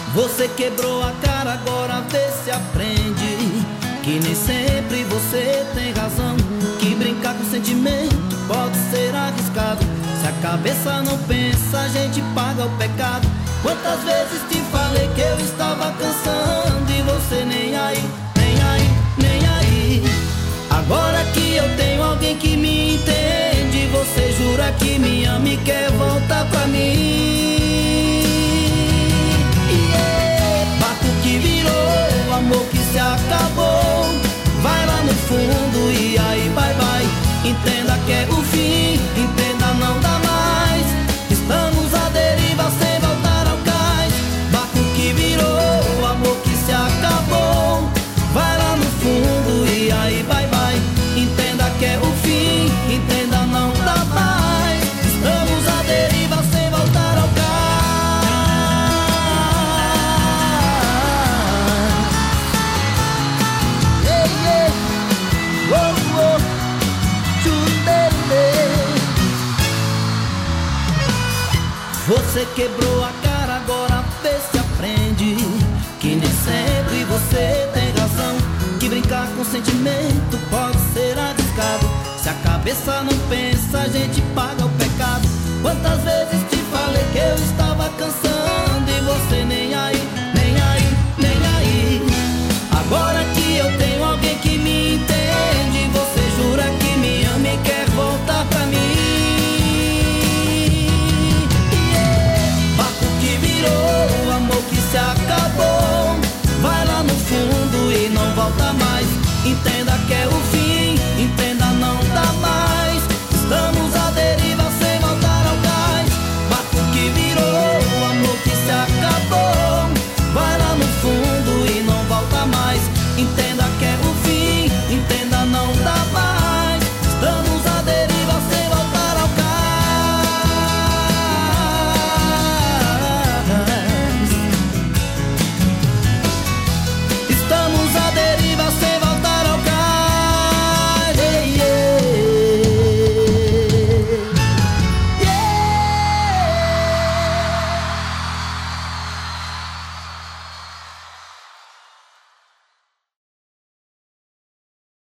Você quebrou a cara, agora vê se aprende que nem sempre você tem razão, que brincar com sentimento pode ser arriscado. Se a cabeça não pensa, a gente paga o pecado. Quantas vezes te falei que eu estava cansando e você nem aí, nem aí, nem aí. Agora que eu tenho alguém que me entende, você jura que me ama e quer voltar pra mim. Barco que virou, amor que se acabou, vai lá no fundo e aí bye bye. Entenda que é o fim, entenda não dá mais. Estamos à deriva sem voltar ao cais. Barco que virou, amor que se acabou, vai lá no fundo e aí bye bye. Entenda que é o fim, entenda não dá mais. Estamos à deriva sem voltar ao cais. Você quebrou a cara, agora vê se aprende que nem sempre você tem razão, que brincar com sentimento pode ser arriscado. Se a cabeça não pensa, a gente paga o pecado. Quantas vezes